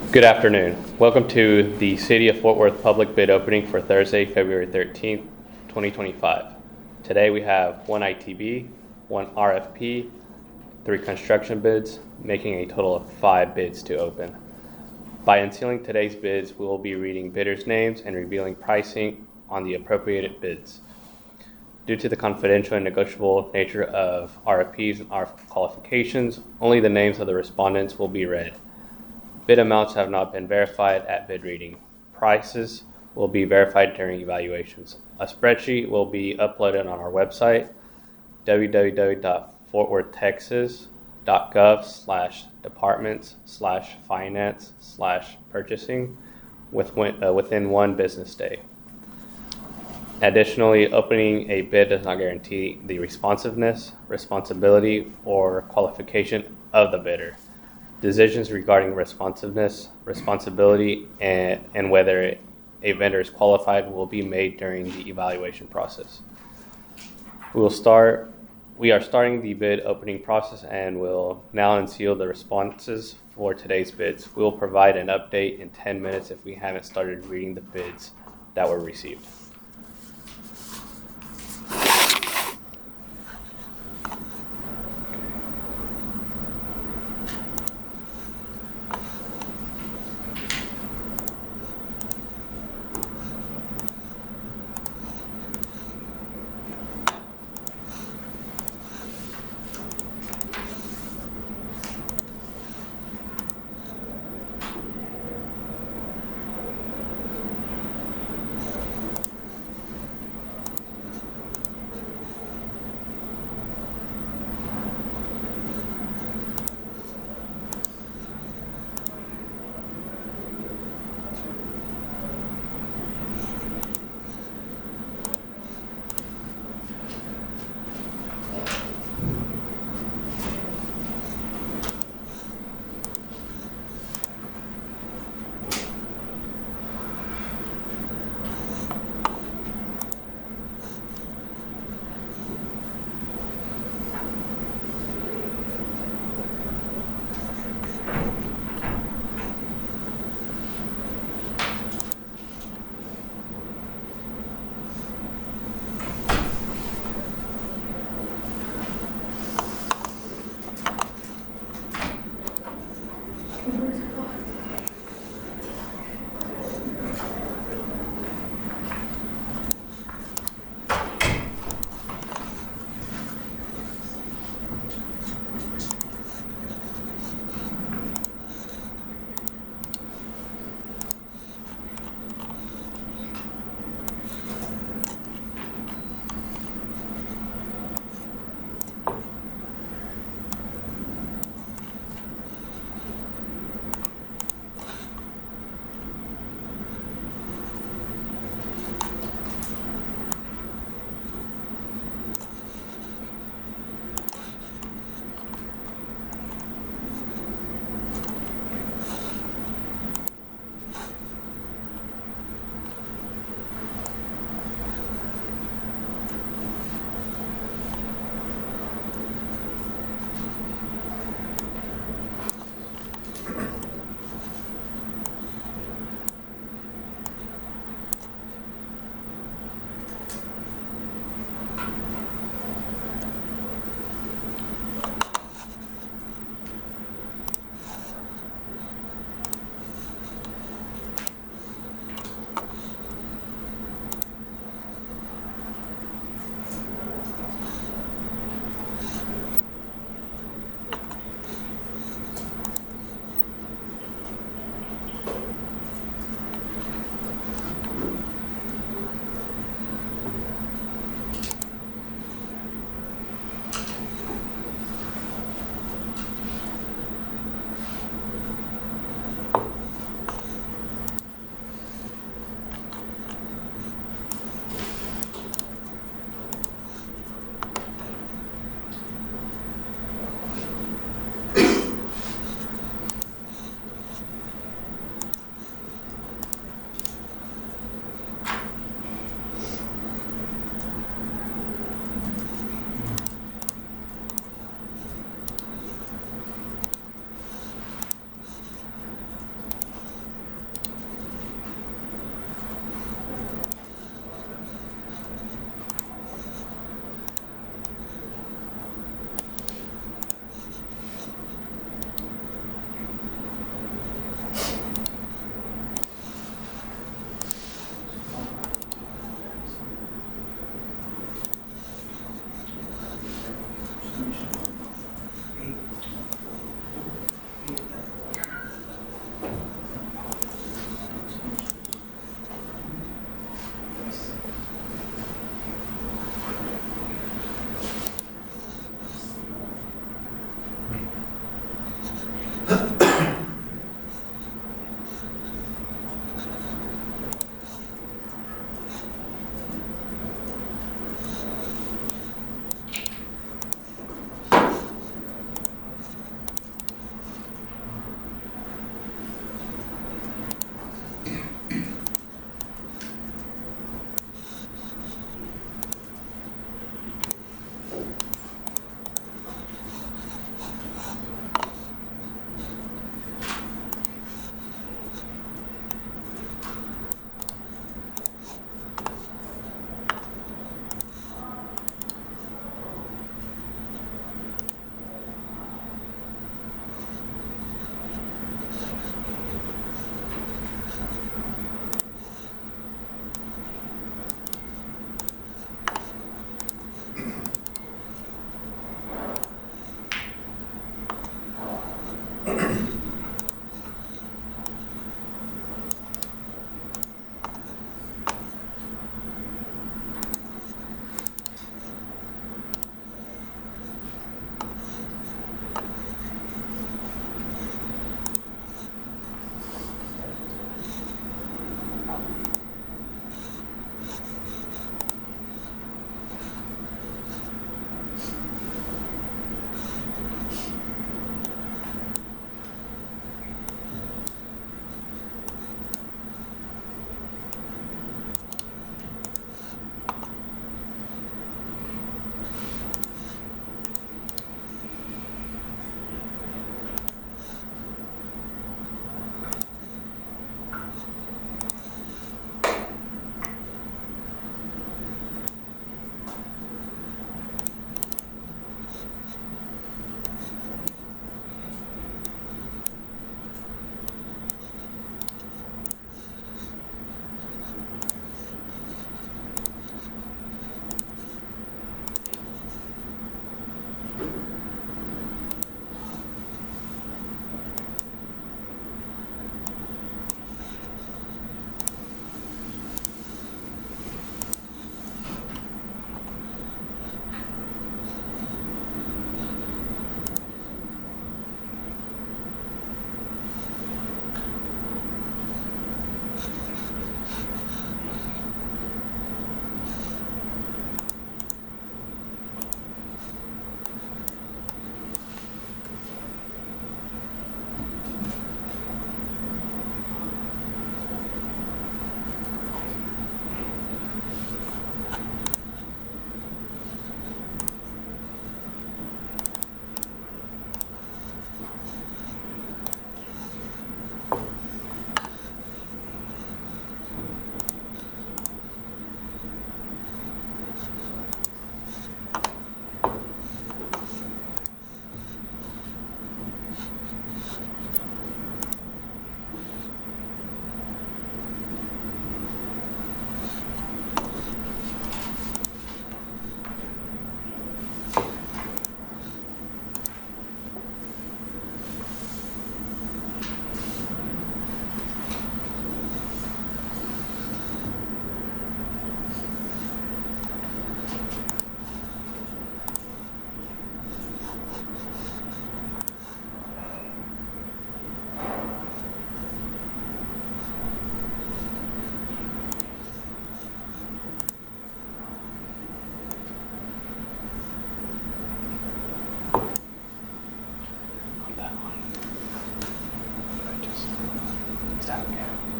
Good afternoon. Welcome to the City of Fort Worth public bid opening for Thursday, February 13th, 2025. Today we have one ITB, one RFP, 3 construction bids, making a total of 5 bids to open. By unsealing today's bids, we will be reading bidders' names and revealing pricing on the appropriated bids. Due to the confidential and negotiable nature of RFPs and RF qualifications, only the names of the respondents will be read. Bid amounts have not been verified at bid reading. Prices will be verified during evaluations. A spreadsheet will be uploaded on our website, www.fortworthtexas.gov/departments/finance/purchasing within 1 business day. Additionally, opening a bid does not guarantee the responsiveness, responsibility, or qualification of the bidder. Decisions regarding responsiveness, responsibility, and whether a vendor is qualified will be made during the evaluation process. We are starting the bid opening process and will now unseal the responses for today's bids. We will provide an update in 10 minutes if we haven't started reading the bids that were received.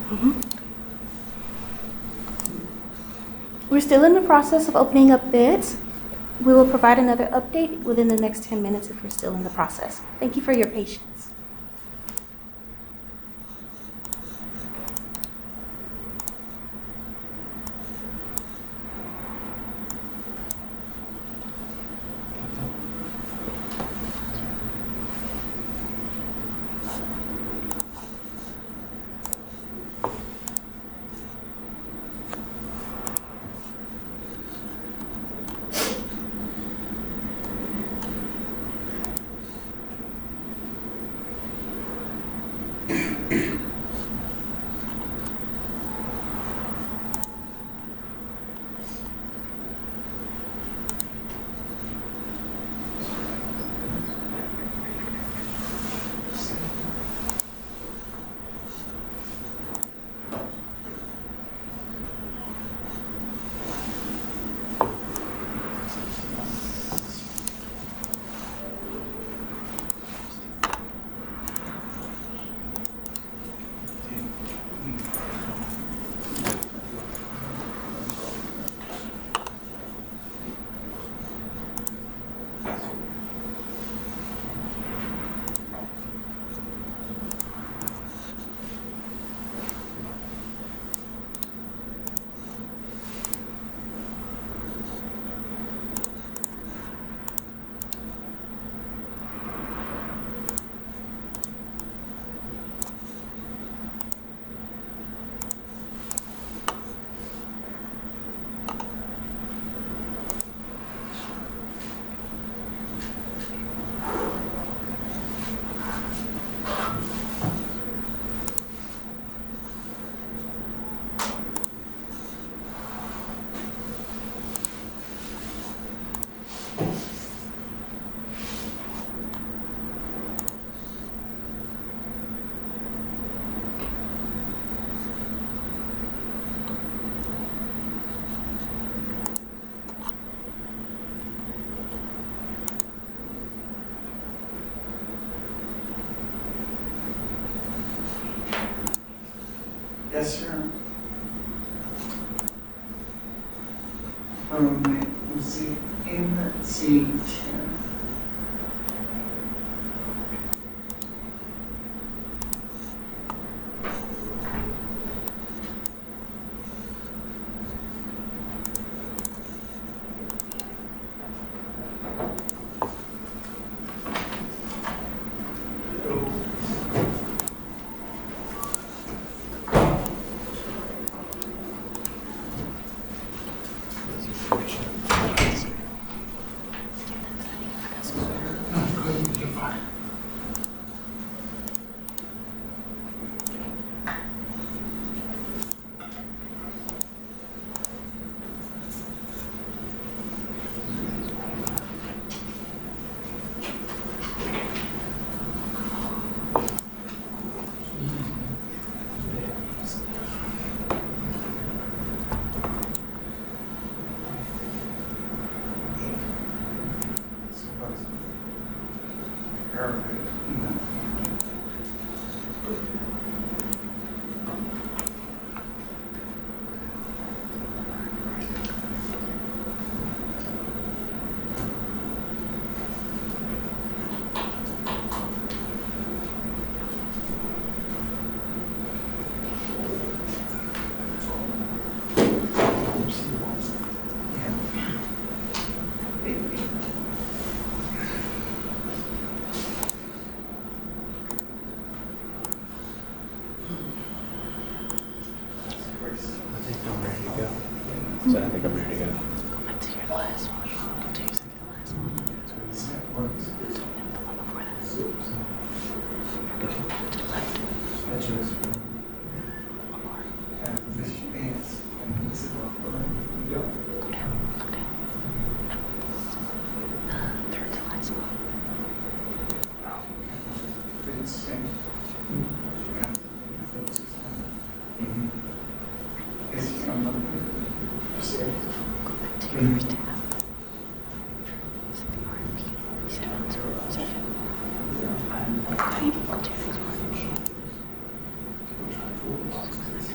We're still in the process of opening up bids. We will provide another update within the next 10 minutes if we're still in the process. Thank you for your patience. Yes, sir. Let's see, Inlet C10. So I think I'm ready to go. Go back to your last one. Go to your second last one. And the one before that. To the left. One more. Go down. Look down. The third to last one. Go back to your first tab. It's the RP. 707. Okay, go to your next one.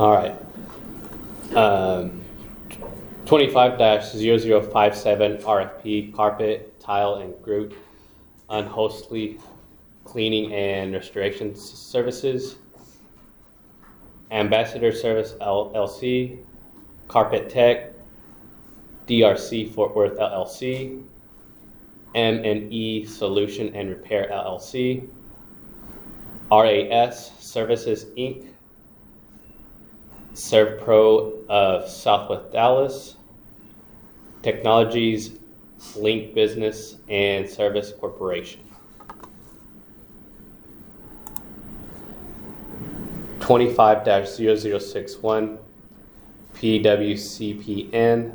All right. 25-0057 RFP carpet, tile, and group unhostly cleaning and restoration services. Ambassador Service LLC, Carpet Tech, DRC Fort Worth LLC, M&E Solution and Repair LLC, RAS Services Inc., ServPro of Southwest Dallas, Technologies Link Business and Service Corporation. 25-0061 PWCPN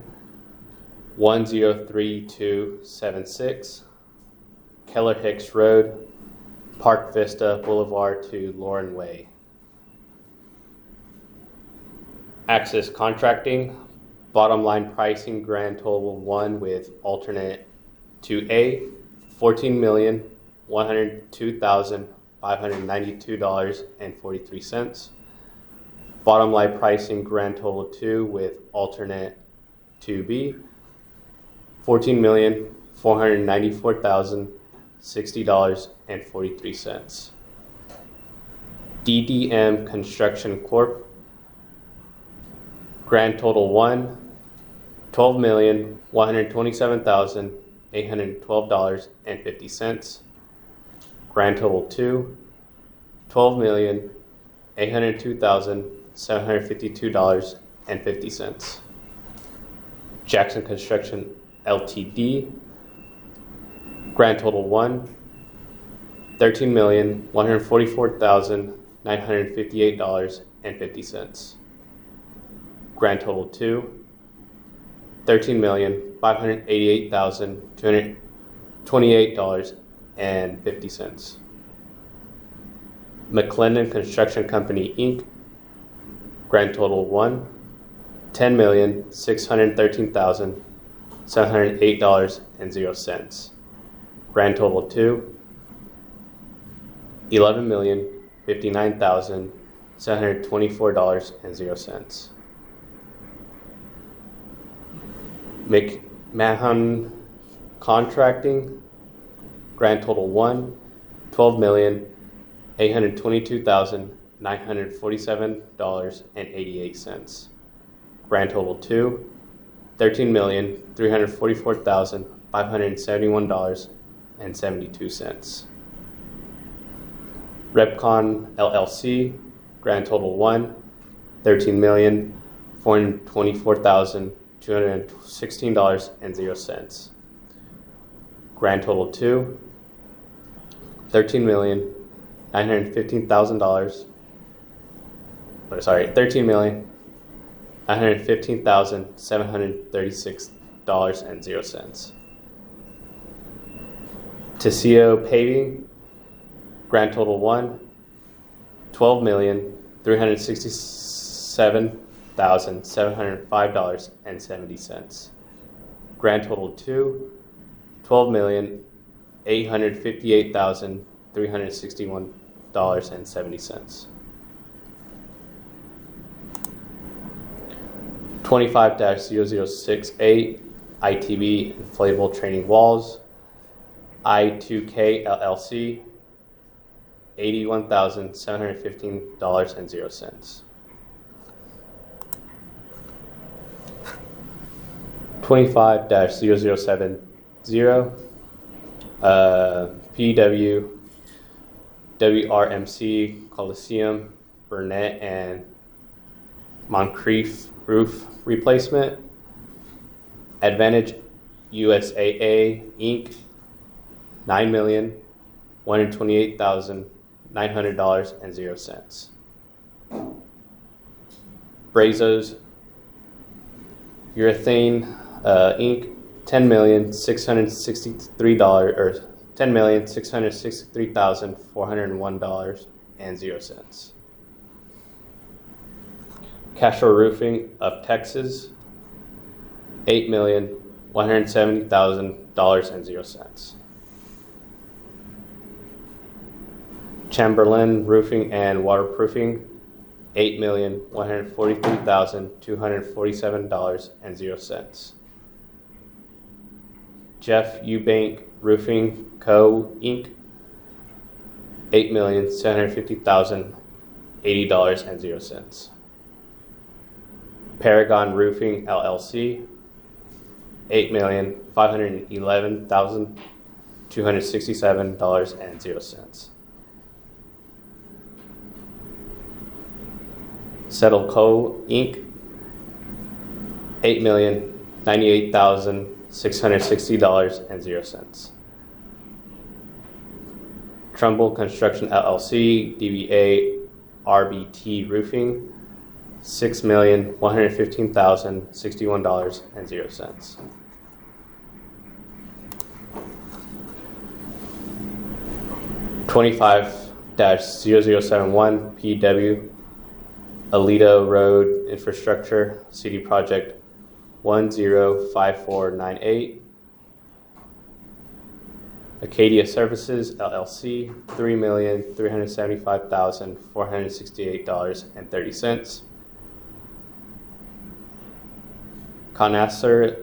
103276 Keller Hicks Road, Park Vista Boulevard to Lauren Way. Access Contracting, bottom line pricing, grand total 1 with alternate 2A, $14,102,592.43. Bottom line pricing, grand total 2 with alternate 2B, $14,494,060.43. DDM Construction Corp. Grand total 1, $12,127,812.50. Grand total 2, $12,802,752.50. Jackson Construction Ltd. Grand total 1, $13,144,958.50. Grand total 2, $13,588,228.50. McClendon Construction Company Inc. Grand total 1, $10,613,708.00. Grand total 2, $11,059,724.00. McMahon Contracting, grand total 1, $12,822,947.88. Grand total 2, $13,344,571.72. Repcon LLC, grand total 1, $13,424,216.00. Grand total 2, $13,915,736.00. Teseo Paving, grand total 1, $12,367,705.70. Grand total 2, $12,858,361.70. 25-0068 ITB Inflatable Training Walls, I2K LLC, $81,715.00. 25-0070 PW WRMC Coliseum Burnett and Moncrief roof replacement. Advantage USAA Inc. $9,128,900.00. Brazos Urethane Inc. $10,663,401.00. Castro Roofing of Texas, $8,170,000.00. Chamberlain Roofing and Waterproofing, $8,143,247.00. Jeff Eubank Roofing Co. Inc. $8,750,080.00. Paragon Roofing LLC, $8,511,267.00. Settle Co. Inc., $8,098,660.00. Trumbull Construction LLC, DBA RBT Roofing, $6,115,061.00. (25-0071) PW Alito Road Infrastructure CD Project 105498. Acadia Services LLC, $3,375,468.30. Conaster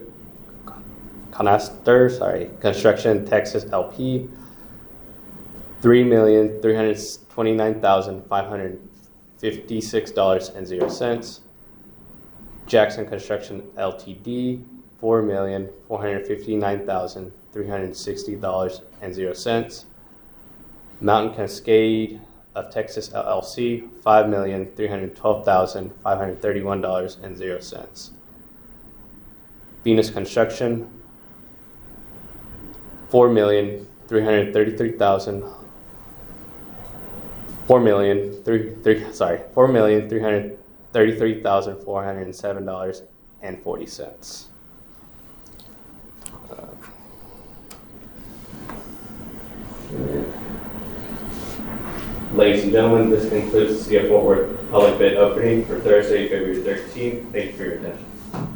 Construction Texas LP, $3,329,556.00. Jackson Construction Ltd, $4,459,360.00. Mountain Cascade of Texas LLC, $5,312,531.00. Venus Construction, $4,333,407.40. Ladies and gentlemen, this concludes the City of Fort Worth public bid opening for Thursday, February 13th. Thank you for your attention.